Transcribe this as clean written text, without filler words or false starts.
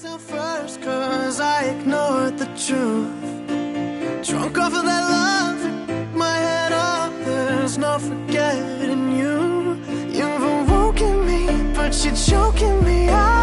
myself first, cause I ignored the truth. Drunk off of that love, my head up, there's no forgetting you. You've awoken me, but you're choking me out.